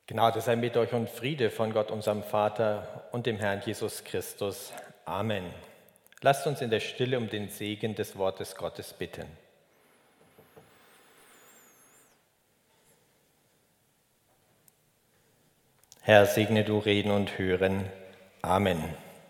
Gnade sei mit euch und Friede von Gott, unserem Vater und dem Herrn Jesus Christus. Amen. Lasst uns in der Stille um den Segen des Wortes Gottes bitten. Herr, segne du Reden und Hören. Amen.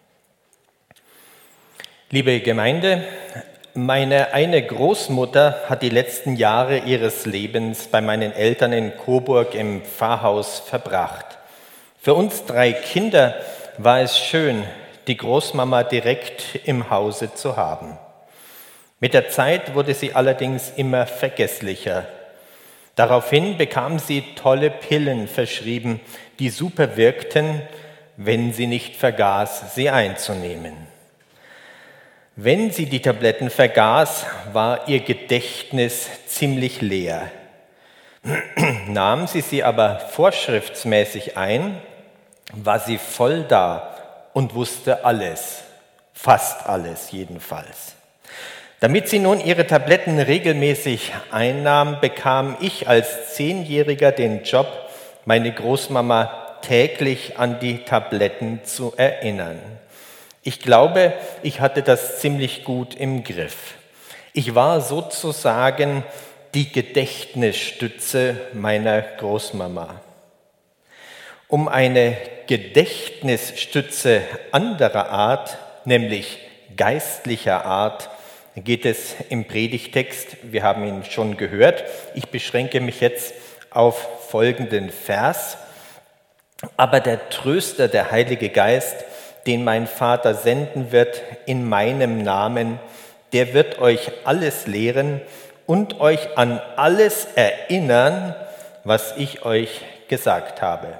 Liebe Gemeinde, meine eine Großmutter hat die letzten Jahre ihres Lebens bei meinen Eltern in Coburg im Pfarrhaus verbracht. Für uns 3 Kinder war es schön, die Großmama direkt im Hause zu haben. Mit der Zeit wurde sie allerdings immer vergesslicher. Daraufhin bekam sie tolle Pillen verschrieben, die super wirkten, wenn sie nicht vergaß, sie einzunehmen. Wenn sie die Tabletten vergaß, war ihr Gedächtnis ziemlich leer. Nahm sie aber vorschriftsmäßig ein, war sie voll da und wusste alles, fast alles jedenfalls. Damit sie nun ihre Tabletten regelmäßig einnahm, bekam ich als 10-Jähriger den Job, meine Großmama täglich an die Tabletten zu erinnern. Ich glaube, ich hatte das ziemlich gut im Griff. Ich war sozusagen die Gedächtnisstütze meiner Großmama. Um eine Gedächtnisstütze anderer Art, nämlich geistlicher Art, geht es im Predigtext. Wir haben ihn schon gehört. Ich beschränke mich jetzt auf folgenden Vers. Aber der Tröster, der Heilige Geist, den mein Vater senden wird in meinem Namen, der wird euch alles lehren und euch an alles erinnern, was ich euch gesagt habe.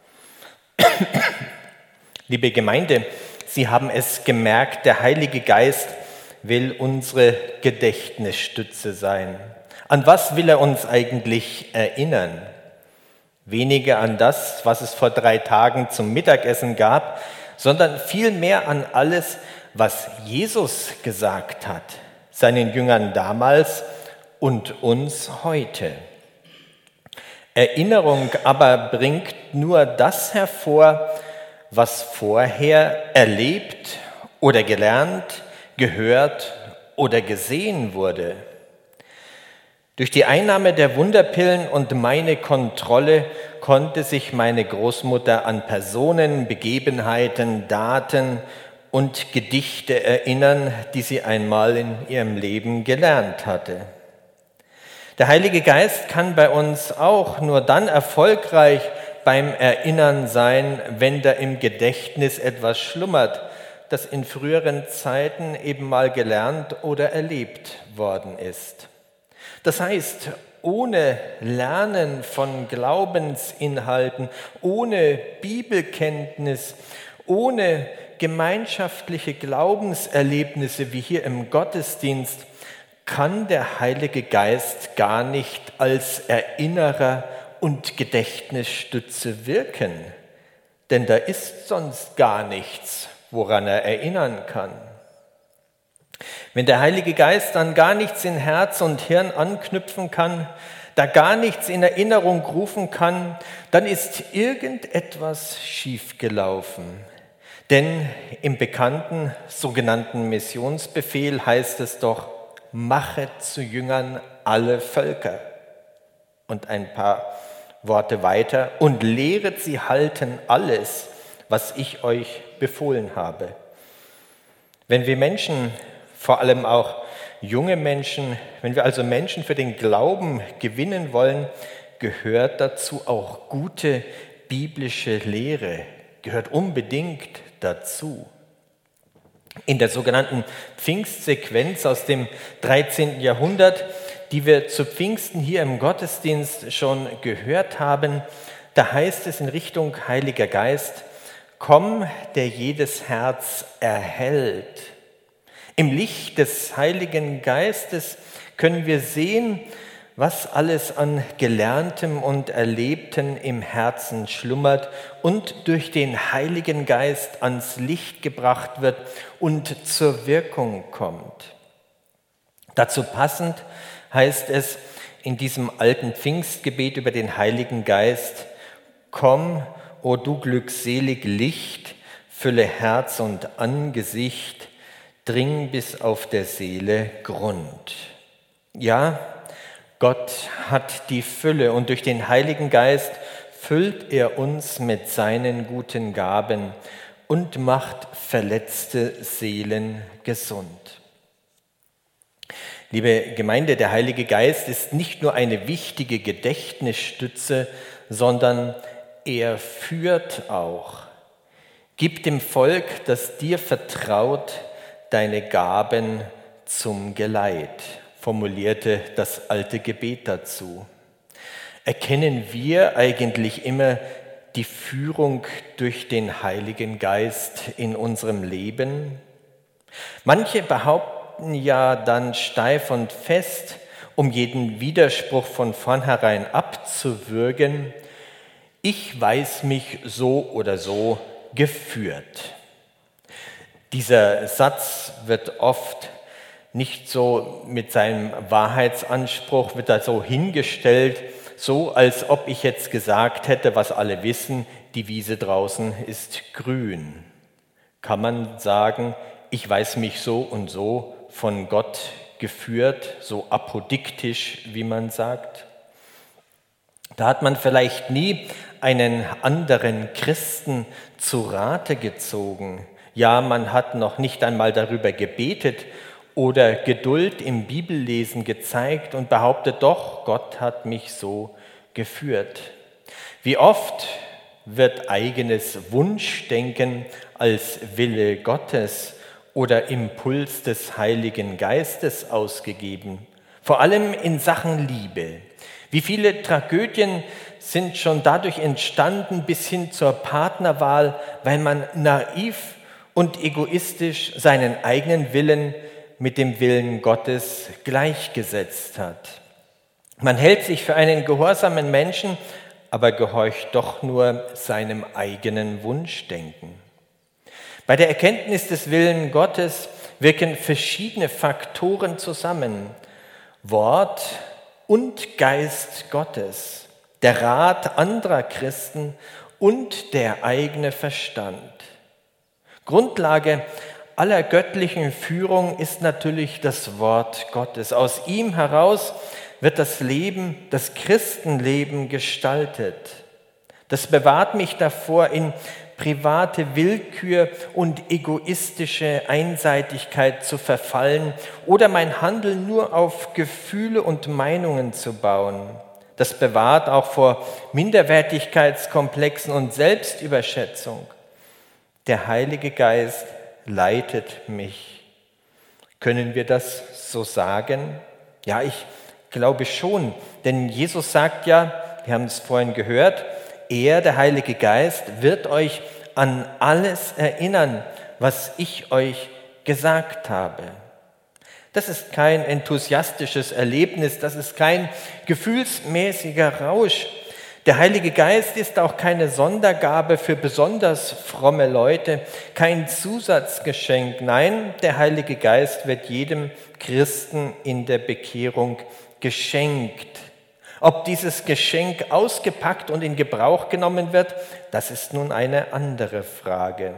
Liebe Gemeinde, Sie haben es gemerkt, der Heilige Geist will unsere Gedächtnisstütze sein. An was will er uns eigentlich erinnern? Weniger an das, was es vor 3 Tagen zum Mittagessen gab, sondern vielmehr an alles, was Jesus gesagt hat, seinen Jüngern damals und uns heute. Erinnerung aber bringt nur das hervor, was vorher erlebt oder gelernt, gehört oder gesehen wurde. Durch die Einnahme der Wunderpillen und meine Kontrolle konnte sich meine Großmutter an Personen, Begebenheiten, Daten und Gedichte erinnern, die sie einmal in ihrem Leben gelernt hatte. Der Heilige Geist kann bei uns auch nur dann erfolgreich beim Erinnern sein, wenn da im Gedächtnis etwas schlummert, das in früheren Zeiten eben mal gelernt oder erlebt worden ist. Das heißt, ohne Lernen von Glaubensinhalten, ohne Bibelkenntnis, ohne gemeinschaftliche Glaubenserlebnisse wie hier im Gottesdienst, kann der Heilige Geist gar nicht als Erinnerer und Gedächtnisstütze wirken. Denn da ist sonst gar nichts, woran er erinnern kann. Wenn der Heilige Geist an gar nichts in Herz und Hirn anknüpfen kann, da gar nichts in Erinnerung rufen kann, dann ist irgendetwas schiefgelaufen. Denn im bekannten sogenannten Missionsbefehl heißt es doch, machet zu Jüngern alle Völker. Und ein paar Worte weiter, und lehret sie halten alles, was ich euch befohlen habe. Wenn wir Menschen, vor allem auch junge Menschen, wenn wir also Menschen für den Glauben gewinnen wollen, gehört dazu auch gute biblische Lehre, gehört unbedingt dazu. In der sogenannten Pfingstsequenz aus dem 13. Jahrhundert, die wir zu Pfingsten hier im Gottesdienst schon gehört haben, da heißt es in Richtung Heiliger Geist, komm, der jedes Herz erhellt. Im Licht des Heiligen Geistes können wir sehen, was alles an Gelerntem und Erlebtem im Herzen schlummert und durch den Heiligen Geist ans Licht gebracht wird und zur Wirkung kommt. Dazu passend heißt es in diesem alten Pfingstgebet über den Heiligen Geist, komm, o du glückselig Licht, fülle Herz und Angesicht, dring bis auf der Seele Grund. Ja, Gott hat die Fülle und durch den Heiligen Geist füllt er uns mit seinen guten Gaben und macht verletzte Seelen gesund. Liebe Gemeinde, der Heilige Geist ist nicht nur eine wichtige Gedächtnisstütze, sondern er führt auch. Gib dem Volk, das dir vertraut, deine Gaben zum Geleit, formulierte das alte Gebet dazu. Erkennen wir eigentlich immer die Führung durch den Heiligen Geist in unserem Leben? Manche behaupten ja dann steif und fest, um jeden Widerspruch von vornherein abzuwürgen, ich weiß mich so oder so geführt. Dieser Satz wird oft nicht so mit seinem Wahrheitsanspruch, wird da so hingestellt, so als ob ich jetzt gesagt hätte, was alle wissen, die Wiese draußen ist grün. Kann man sagen, ich weiß mich so und so von Gott geführt, so apodiktisch, wie man sagt? Da hat man vielleicht nie einen anderen Christen zu Rate gezogen. Ja, man hat noch nicht einmal darüber gebetet oder Geduld im Bibellesen gezeigt und behauptet doch, Gott hat mich so geführt. Wie oft wird eigenes Wunschdenken als Wille Gottes oder Impuls des Heiligen Geistes ausgegeben, vor allem in Sachen Liebe. Wie viele Tragödien sind schon dadurch entstanden bis hin zur Partnerwahl, weil man naiv und egoistisch seinen eigenen Willen mit dem Willen Gottes gleichgesetzt hat. Man hält sich für einen gehorsamen Menschen, aber gehorcht doch nur seinem eigenen Wunschdenken. Bei der Erkenntnis des Willens Gottes wirken verschiedene Faktoren zusammen. Wort und Geist Gottes, der Rat anderer Christen und der eigene Verstand. Grundlage aller göttlichen Führung ist natürlich das Wort Gottes. Aus ihm heraus wird das Leben, das Christenleben gestaltet. Das bewahrt mich davor, in private Willkür und egoistische Einseitigkeit zu verfallen oder mein Handeln nur auf Gefühle und Meinungen zu bauen. Das bewahrt auch vor Minderwertigkeitskomplexen und Selbstüberschätzung. Der Heilige Geist leitet mich. Können wir das so sagen? Ja, ich glaube schon, denn Jesus sagt ja, wir haben es vorhin gehört, er, der Heilige Geist, wird euch an alles erinnern, was ich euch gesagt habe. Das ist kein enthusiastisches Erlebnis, das ist kein gefühlsmäßiger Rausch. Der Heilige Geist ist auch keine Sondergabe für besonders fromme Leute, kein Zusatzgeschenk. Nein, der Heilige Geist wird jedem Christen in der Bekehrung geschenkt. Ob dieses Geschenk ausgepackt und in Gebrauch genommen wird, das ist nun eine andere Frage.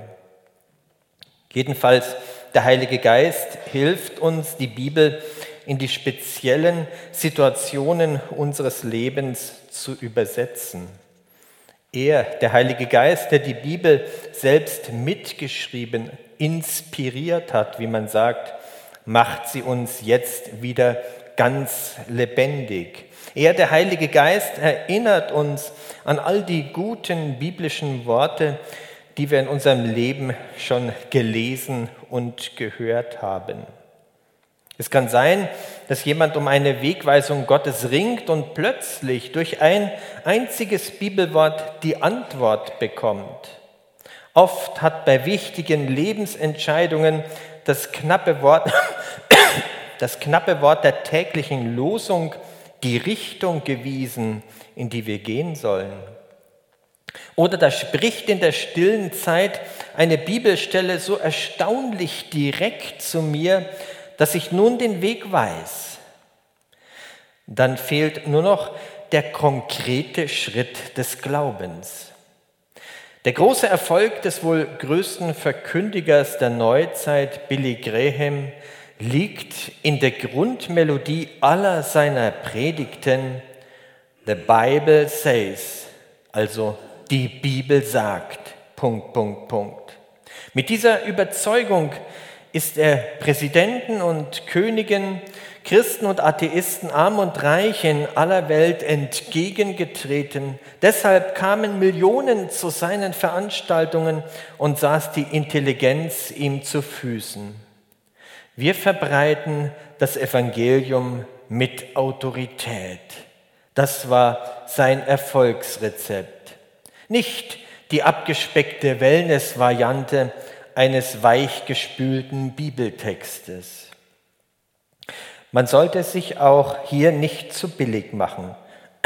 Jedenfalls, der Heilige Geist hilft uns, die Bibel in die speziellen Situationen unseres Lebens zu übersetzen. Er, der Heilige Geist, der die Bibel selbst mitgeschrieben, inspiriert hat, wie man sagt, macht sie uns jetzt wieder ganz lebendig. Er, der Heilige Geist, erinnert uns an all die guten biblischen Worte, die wir in unserem Leben schon gelesen und gehört haben. Es kann sein, dass jemand um eine Wegweisung Gottes ringt und plötzlich durch ein einziges Bibelwort die Antwort bekommt. Oft hat bei wichtigen Lebensentscheidungen das knappe Wort der täglichen Losung die Richtung gewiesen, in die wir gehen sollen. Oder da spricht in der stillen Zeit eine Bibelstelle so erstaunlich direkt zu mir, dass ich nun den Weg weiß. Dann fehlt nur noch der konkrete Schritt des Glaubens. Der große Erfolg des wohl größten Verkündigers der Neuzeit, Billy Graham, liegt in der Grundmelodie aller seiner Predigten: The Bible says, also die Bibel sagt, ... Mit dieser Überzeugung ist er Präsidenten und Königen, Christen und Atheisten, arm und reich in aller Welt entgegengetreten. Deshalb kamen Millionen zu seinen Veranstaltungen und saß die Intelligenz ihm zu Füßen. Wir verbreiten das Evangelium mit Autorität. Das war sein Erfolgsrezept. Nicht die abgespeckte Wellness-Variante eines weichgespülten Bibeltextes. Man sollte sich auch hier nicht zu billig machen.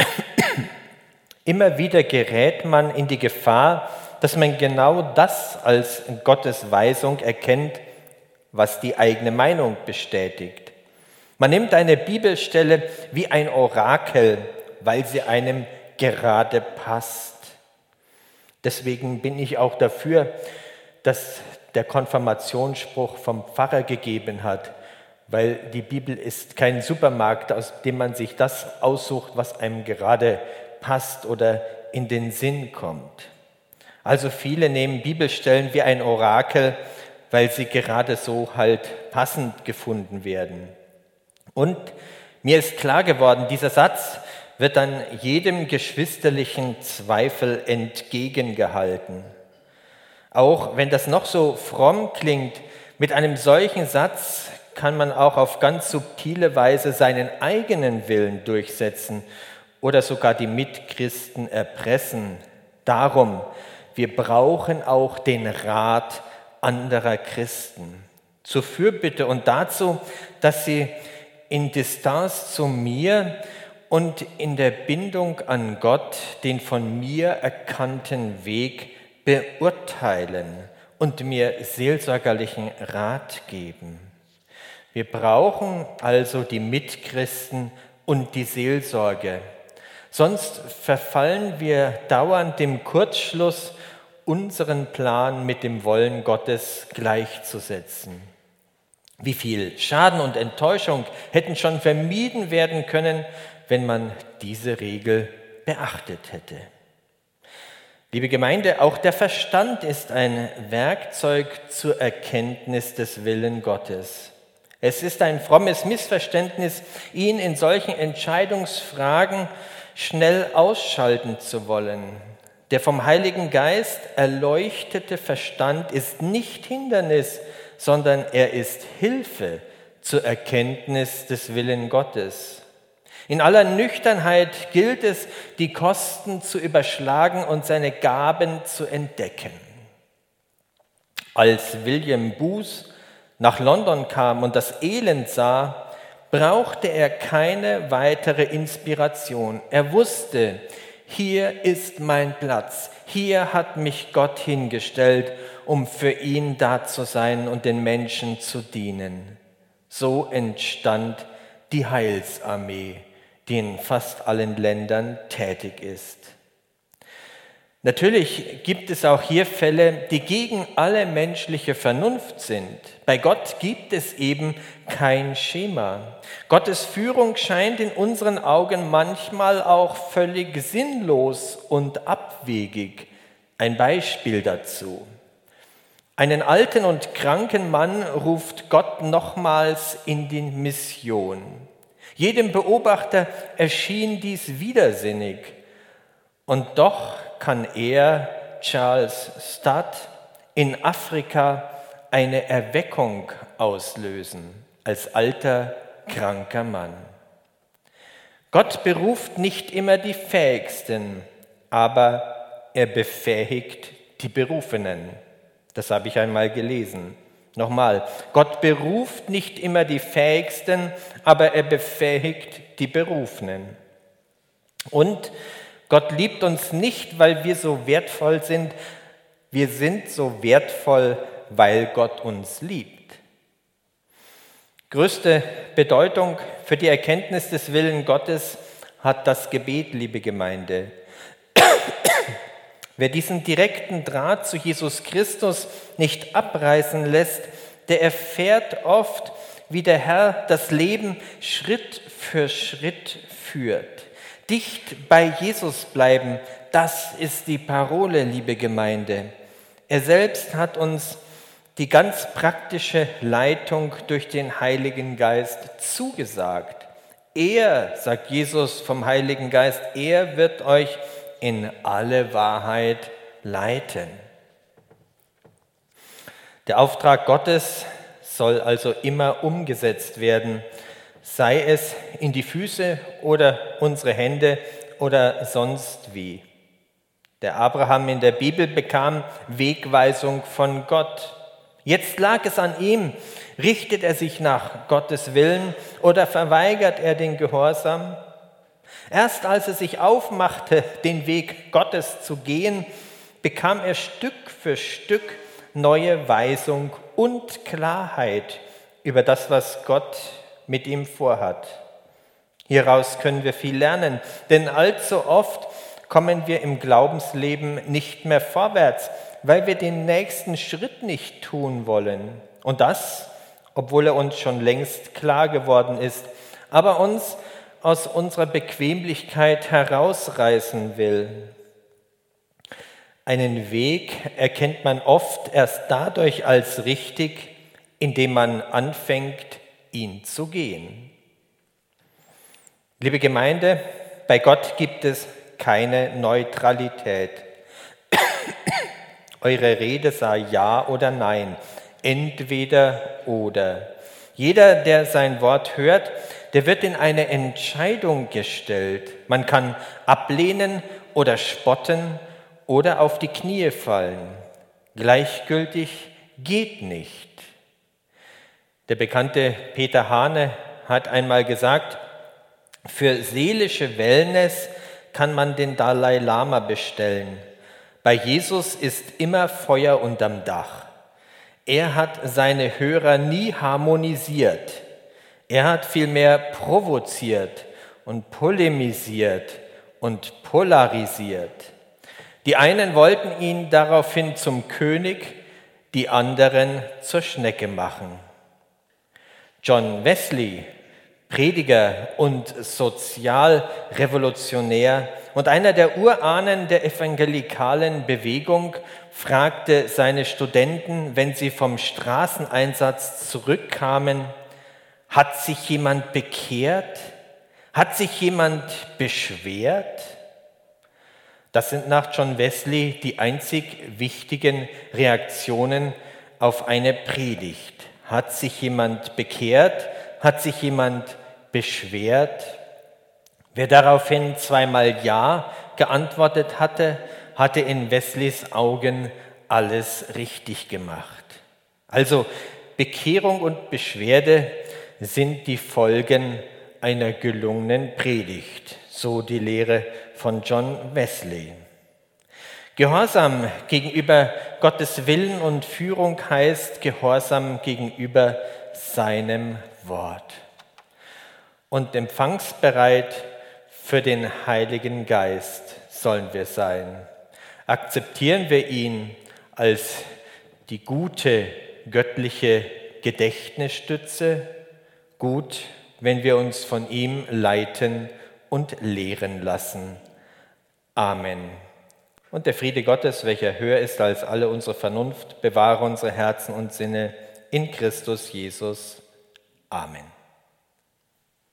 Immer wieder gerät man in die Gefahr, dass man genau das als Gottes Weisung erkennt, was die eigene Meinung bestätigt. Man nimmt eine Bibelstelle wie ein Orakel, weil sie einem gerade passt. Deswegen bin ich auch dafür, dass der Konfirmationsspruch vom Pfarrer gegeben hat, weil die Bibel ist kein Supermarkt, aus dem man sich das aussucht, was einem gerade passt oder in den Sinn kommt. Also viele nehmen Bibelstellen wie ein Orakel, weil sie gerade so halt passend gefunden werden. Und mir ist klar geworden, dieser Satz wird dann jedem geschwisterlichen Zweifel entgegengehalten. Auch wenn das noch so fromm klingt, mit einem solchen Satz kann man auch auf ganz subtile Weise seinen eigenen Willen durchsetzen oder sogar die Mitchristen erpressen. Darum, wir brauchen auch den Rat anderer Christen zur Fürbitte und dazu, dass sie in Distanz zu mir und in der Bindung an Gott den von mir erkannten Weg beurteilen und mir seelsorgerlichen Rat geben. Wir brauchen also die Mitchristen und die Seelsorge. Sonst verfallen wir dauernd dem Kurzschluss, unseren Plan mit dem Wollen Gottes gleichzusetzen. Wie viel Schaden und Enttäuschung hätten schon vermieden werden können, wenn man diese Regel beachtet hätte. Liebe Gemeinde, auch der Verstand ist ein Werkzeug zur Erkenntnis des Willens Gottes. Es ist ein frommes Missverständnis, ihn in solchen Entscheidungsfragen schnell ausschalten zu wollen. Der vom Heiligen Geist erleuchtete Verstand ist nicht Hindernis, sondern er ist Hilfe zur Erkenntnis des Willens Gottes. In aller Nüchternheit gilt es, die Kosten zu überschlagen und seine Gaben zu entdecken. Als William Booth nach London kam und das Elend sah, brauchte er keine weitere Inspiration. Er wusste, hier ist mein Platz, hier hat mich Gott hingestellt, um für ihn da zu sein und den Menschen zu dienen. So entstand die Heilsarmee, die in fast allen Ländern tätig ist. Natürlich gibt es auch hier Fälle, die gegen alle menschliche Vernunft sind. Bei Gott gibt es eben kein Schema. Gottes Führung scheint in unseren Augen manchmal auch völlig sinnlos und abwegig. Ein Beispiel dazu. Einen alten und kranken Mann ruft Gott nochmals in die Mission. Jedem Beobachter erschien dies widersinnig. Und doch kann er, Charles Studd, in Afrika eine Erweckung auslösen, als alter, kranker Mann. Gott beruft nicht immer die Fähigsten, aber er befähigt die Berufenen. Das habe ich einmal gelesen. Nochmal, Gott beruft nicht immer die Fähigsten, aber er befähigt die Berufenen. Und Gott liebt uns nicht, weil wir so wertvoll sind. Wir sind so wertvoll, weil Gott uns liebt. Größte Bedeutung für die Erkenntnis des Willens Gottes hat das Gebet, liebe Gemeinde. Wer diesen direkten Draht zu Jesus Christus nicht abreißen lässt, der erfährt oft, wie der Herr das Leben Schritt für Schritt führt. Dicht bei Jesus bleiben, das ist die Parole, liebe Gemeinde. Er selbst hat uns die ganz praktische Leitung durch den Heiligen Geist zugesagt. Er, sagt Jesus vom Heiligen Geist, er wird euch in alle Wahrheit leiten. Der Auftrag Gottes soll also immer umgesetzt werden, sei es in die Füße oder unsere Hände oder sonst wie. Der Abraham in der Bibel bekam Wegweisung von Gott. Jetzt lag es an ihm, richtet er sich nach Gottes Willen oder verweigert er den Gehorsam? Erst als er sich aufmachte, den Weg Gottes zu gehen, bekam er Stück für Stück neue Weisung und Klarheit über das, was Gott mit ihm vorhat. Hieraus können wir viel lernen, denn allzu oft kommen wir im Glaubensleben nicht mehr vorwärts, weil wir den nächsten Schritt nicht tun wollen. Und das, obwohl er uns schon längst klar geworden ist, aber uns aus unserer Bequemlichkeit herausreißen will. Einen Weg erkennt man oft erst dadurch als richtig, indem man anfängt, ihn zu gehen. Liebe Gemeinde, bei Gott gibt es keine Neutralität. Eure Rede sei Ja oder Nein, entweder oder. Jeder, der sein Wort hört, der wird in eine Entscheidung gestellt. Man kann ablehnen oder spotten oder auf die Knie fallen. Gleichgültig geht nicht. Der bekannte Peter Hane hat einmal gesagt, für seelische Wellness kann man den Dalai Lama bestellen. Bei Jesus ist immer Feuer unterm Dach. Er hat seine Hörer nie harmonisiert. Er hat vielmehr provoziert und polemisiert und polarisiert. Die einen wollten ihn daraufhin zum König, die anderen zur Schnecke machen. John Wesley, Prediger und Sozialrevolutionär und einer der Urahnen der evangelikalen Bewegung, fragte seine Studenten, wenn sie vom Straßeneinsatz zurückkamen: Hat sich jemand bekehrt? Hat sich jemand beschwert? Das sind nach John Wesley die einzig wichtigen Reaktionen auf eine Predigt. Hat sich jemand bekehrt? Hat sich jemand beschwert? Wer daraufhin zweimal Ja geantwortet hatte, hatte in Wesleys Augen alles richtig gemacht. Also Bekehrung und Beschwerde sind die Folgen einer gelungenen Predigt, so die Lehre von John Wesley. Gehorsam gegenüber Gottes Willen und Führung heißt Gehorsam gegenüber seinem Wort. Und empfangsbereit für den Heiligen Geist sollen wir sein. Akzeptieren wir ihn als die gute göttliche Gedächtnisstütze, gut, wenn wir uns von ihm leiten und lehren lassen. Amen. Und der Friede Gottes, welcher höher ist als alle unsere Vernunft, bewahre unsere Herzen und Sinne in Christus Jesus. Amen.